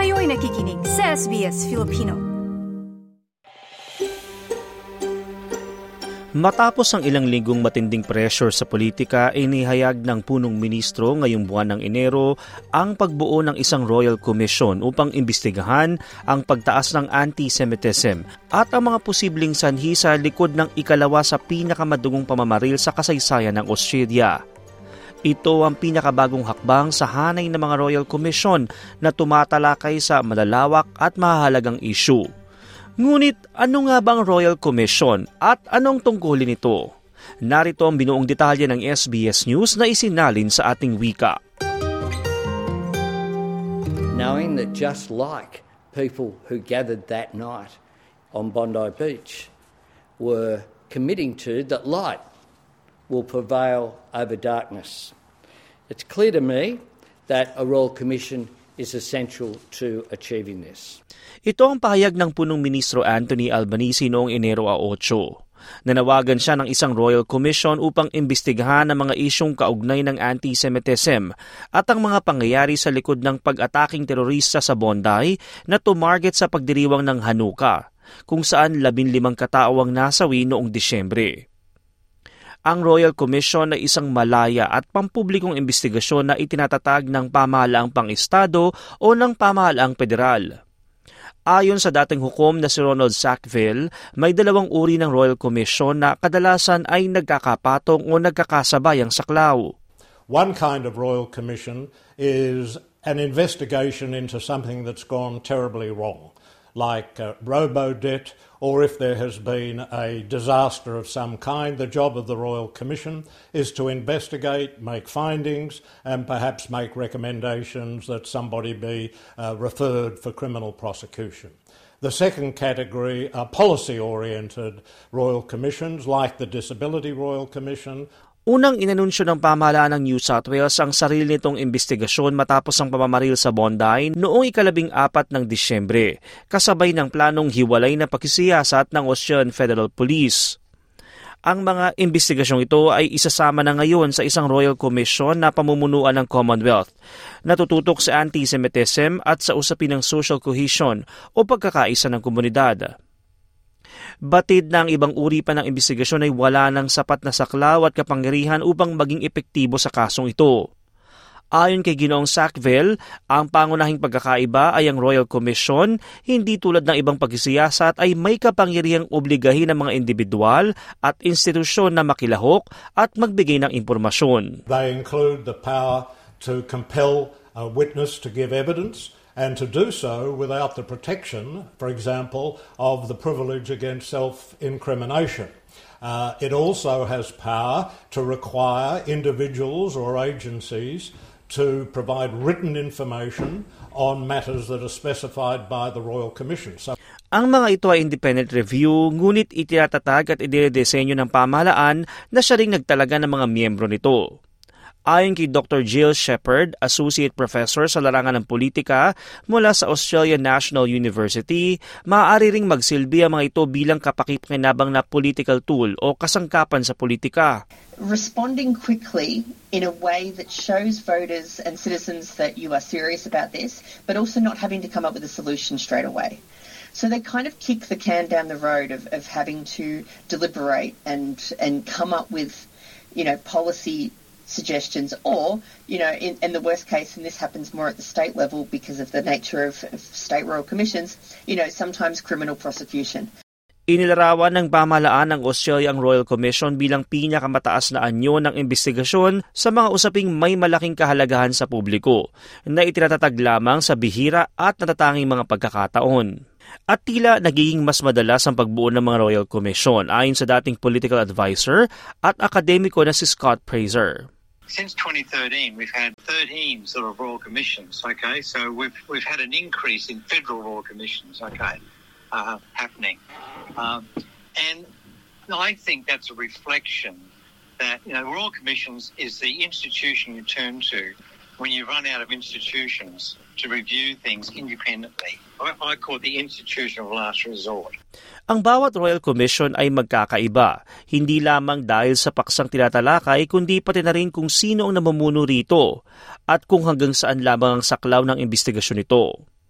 Kayo'y nakikinig sa SBS Filipino. Matapos ang ilang linggong matinding pressure sa politika, inihayag ng punong ministro ngayong buwan ng Enero ang pagbuo ng isang Royal Commission upang imbestigahan ang pagtaas ng anti-Semitism at ang mga posibleng sanhi sa likod ng ikalawa sa pinakamadugong pamamaril sa kasaysayan ng Australia. Ito ang pinakabagong hakbang sa hanay ng mga Royal Commission na tumatalakay sa malalawak at mahalagang issue. Ngunit ano nga bang Royal Commission at anong tungkulin nito? Narito ang binuong detalye ng SBS News na isinalin sa ating wika. Knowing that just like people who gathered that night on Bondi Beach were committing to that light will prevail over darkness. It's clear to me that a Royal Commission is essential to achieving this. Ito ang pahayag ng punong ministro Anthony Albanese noong Enero 8. Nanawagan siya ng isang Royal Commission upang imbestigahan ang mga isyong kaugnay ng anti-Semitism at ang mga pangyayari sa likod ng pag-ataking terorista sa Bondi na tumarget sa pagdiriwang ng Hanukkah, kung saan 15 katao ang nasawi noong Disyembre. Ang Royal Commission ay isang malaya at pampublikong imbestigasyon na itinatatag ng pamahalaang pang-estado o ng pamahalaang federal. Ayon sa dating hukom na si Ronald Sackville, may dalawang uri ng Royal Commission na kadalasan ay nagkakapatong o nagkakasabay ang saklaw. One kind of Royal Commission is an investigation into something that's gone terribly wrong, like robo-debt, or if there has been a disaster of some kind. The job of the Royal Commission is to investigate, make findings, and perhaps make recommendations that somebody be referred for criminal prosecution. The second category are policy-oriented Royal Commissions, like the Disability Royal Commission. Unang inanunsyo ng pamahalaan ng New South Wales ang sarili nitong imbestigasyon matapos ang pamamaril sa Bondi noong 14 ng Disyembre, kasabay ng planong hiwalay na pakisiyasat ng Australian Federal Police. Ang mga imbestigasyong ito ay isasama na ngayon sa isang Royal Commission na pamumunuan ng Commonwealth, natututok sa anti-Semitism at sa usapin ng social cohesion o pagkakaisa ng komunidad. Batid na ang ibang uri pa ng imbestigasyon ay wala ng sapat na saklaw at kapangyarihan upang maging epektibo sa kasong ito. Ayon kay Ginoong Sackville, ang pangunahing pagkakaiba ay ang Royal Commission, hindi tulad ng ibang pagsisiyasat ay may kapangyarihang obligahin ng mga individual at institusyon na makilahok at magbigay ng impormasyon. They include the power to compel a witness to give evidence, and to do so without the protection, for example, of the privilege against self-incrimination. It also has power to require individuals or agencies to provide written information on matters that are specified by the Royal Commission. Ang mga ito ay independent review, ngunit itinatatag at idinesenyo ng pamahalaan na siya ring nagtalaga ng mga miyembro nito. Ayon kay Dr. Jill Shepherd, Associate Professor sa larangan ng politika mula sa Australian National University, maaari ring magsilbi ang mga ito bilang kapakinabangan na political tool o kasangkapan sa politika. Responding quickly in a way that shows voters and citizens that you are serious about this, but also not having to come up with a solution straight away. So they kind of kick the can down the road of having to deliberate and come up with, policy suggestions, or, in the worst case, and this happens more at the state level because of the nature of state royal commissions, sometimes criminal prosecution. Inilarawan ng pamahalaan ng Australia ang Royal Commission bilang pinakamataas na anyo ng imbestigasyon sa mga usaping may malaking kahalagahan sa publiko na itinatatag lamang sa bihira at natatanging mga pagkakataon. At tila nagiging mas madalas ang pagbuo ng mga Royal Commission ayon sa dating political advisor at akademiko na si Scott Fraser. Since 2013, we've had 13 sort of Royal Commissions, okay? So we've had an increase in federal Royal Commissions, okay, happening. And I think that's a reflection that, Royal Commissions is the institution you turn to when you run out of institutions to review things independently. I call it the institution of last resort. Ang bawat Royal Commission ay magkakaiba, hindi lamang dahil sa paksang tinatalakay kundi pati na rin kung sino ang namumuno rito at kung hanggang saan lamang ang saklaw ng imbestigasyon nito.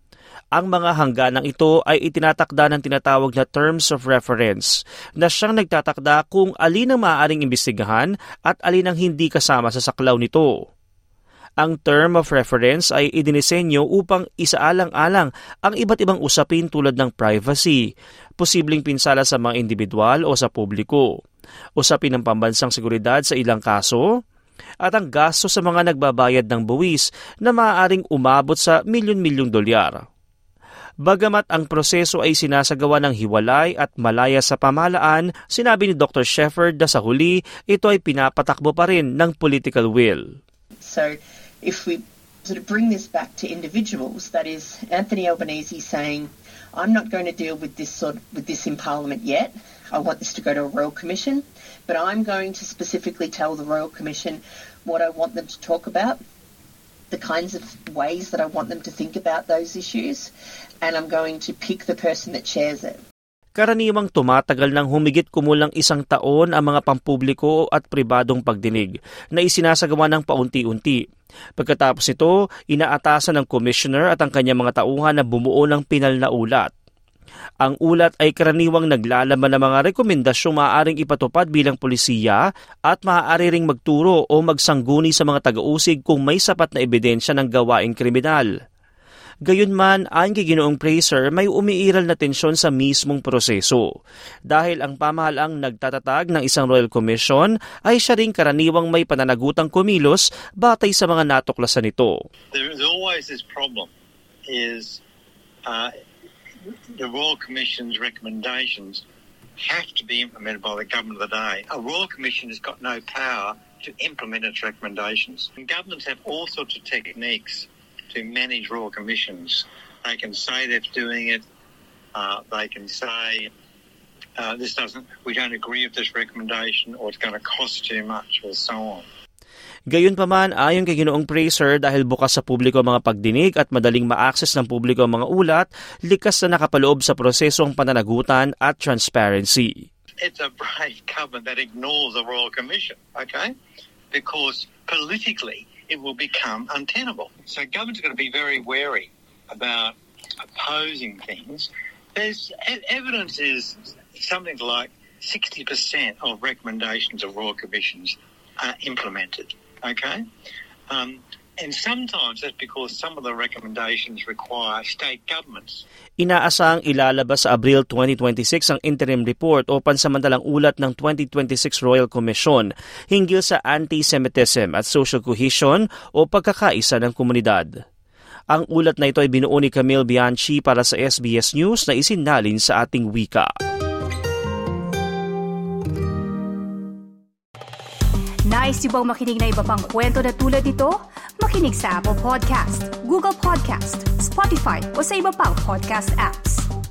Ang mga hangganang ito ay itinatakda ng tinatawag na Terms of Reference na siyang nagtatakda kung alin ang maaaring imbestigahan at alin ang hindi kasama sa saklaw nito. Ang Term of Reference ay idinisenyo upang isaalang-alang ang iba't ibang usapin tulad ng privacy, posibleng pinsala sa mga individual o sa publiko, usapin ng pambansang seguridad sa ilang kaso, at ang gasto sa mga nagbabayad ng buwis na maaaring umabot sa milyon-milyong dolyar. Bagamat ang proseso ay sinasagawa ng hiwalay at malaya sa pamahalaan, sinabi ni Dr. Shepherd na sa huli, ito ay pinapatakbo pa rin ng political will. So, if we sort of bring this back to individuals, that is Anthony Albanese saying, I'm not going to deal with this in Parliament yet. I want this to go to a Royal Commission, but I'm going to specifically tell the Royal Commission what I want them to talk about, the kinds of ways that I want them to think about those issues, and I'm going to pick the person that chairs it. Karaniwang tumatagal ng humigit kumulang 1 taon ang mga pampubliko at pribadong pagdinig na isinasagawa ng paunti-unti. Pagkatapos nito, inaatasan ng commissioner at ang kanyang mga tauhan na bumuo ng pinal na ulat. Ang ulat ay karaniwang naglalaman ng mga rekomendasyong maaaring ipatupad bilang polisiya at maaari ring magturo o magsangguni sa mga taga-usig kung may sapat na ebidensya ng gawaing kriminal. Gayunman, ayon kay Ginoong Fraser, may umiiral na tensyon sa mismong proseso. Dahil ang pamahalaang nagtatatag ng isang Royal Commission ay siya ring karaniwang may pananagutang kumilos batay sa mga natuklasan nito. There is always this problem is the Royal Commission's recommendations have to be implemented by the government of the day. A Royal Commission has got no power to implement its recommendations. And governments have all sorts of techniques to manage Royal Commissions. They can say they're doing it. They can say we don't agree with this recommendation, or it's going to cost too much, or so on. Gayunpaman, ayon kay Ginoong Fraser, dahil bukas sa publiko ang mga pagdinig at madaling ma-access ng publiko ang mga ulat, likas na nakapaloob sa proseso ang pananagutan at transparency. It's a brave government that ignores the Royal Commission, okay? Because politically, it will become untenable. So government's got to be very wary about opposing things. There's evidence is something like 60% of recommendations of Royal Commissions are implemented. Okay? And sometimes that's because some of the recommendations require state governments. Inaasahang ilalabas sa Abril 2026 ang interim report o pansamantalang ulat ng 2026 Royal Commission hinggil sa anti-Semitism at social cohesion o pagkakaisa ng komunidad. Ang ulat na ito ay binuo ni Camille Bianchi para sa SBS News na isinalin sa ating wika. Nice yung bang makinig na iba pang kwento na tulad ito? Makinig sa Apple Podcast, Google Podcast, Spotify o sa iba pang podcast apps.